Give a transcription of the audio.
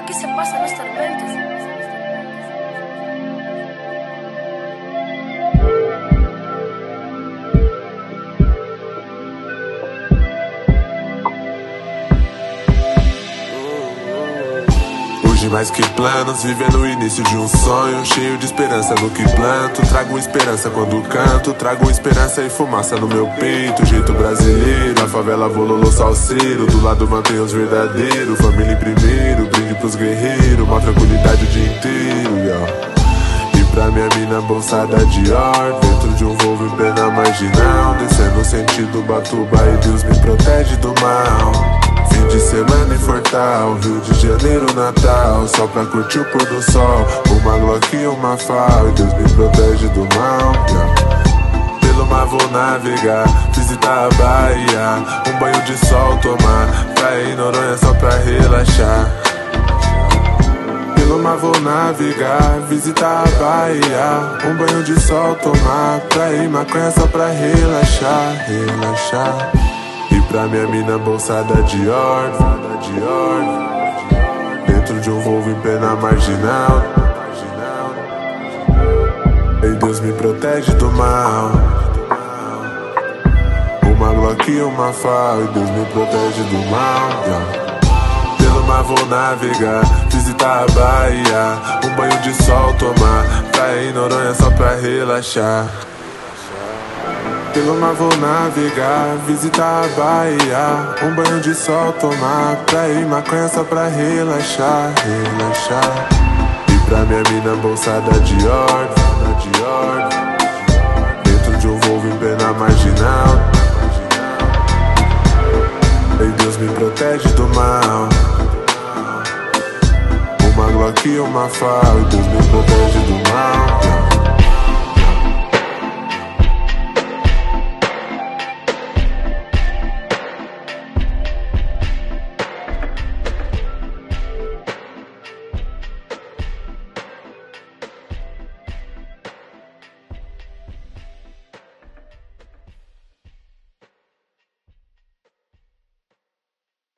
¿Qué se pasa en estas mentes? Hoje mais que planos, vivendo o início de um sonho, cheio de esperança no que planto. Trago esperança quando canto, trago esperança e fumaça no meu peito. Jeito brasileiro, na favela bololô salseiro, do lado mantenho os verdadeiros. Família em primeiro, brinde pros guerreiros, uma tranquilidade o dia inteiro, E pra minha mina bolsada de or, dentro de um Volvo em plena marginal, descendo sentido Batuba e Deus me protege do mal. Fim de semana em Fortal, Rio de Janeiro, Natal, só pra curtir o pôr do sol. Uma Glock e uma FAL, e Deus me protege do mal, Pelo mar vou navegar, visitar a Bahia, um banho de sol tomar, praia em Noronha só pra relaxar. Pelo mar vou navegar, visitar a Bahia, um banho de sol tomar, praia em maconha só pra relaxar, relaxar. E pra minha mina bolsada de or, dentro de um Volvo em plena marginal, e Deus me protege do mal. Uma Glock e uma FAL, e Deus me protege do mal, Pelo mar vou navegar, visitar a Bahia, um banho de sol tomar, praia em Noronha só pra relaxar. Pelo mar vou navegar, visitar a Bahia, um banho de sol tomar, praia e maconha só pra relaxar, relaxar. E pra minha mina bolsada de or, dentro de um Volvo em plena marginal, e Deus me protege do mal. Uma Glock e uma FAL, e Deus me protege do mal.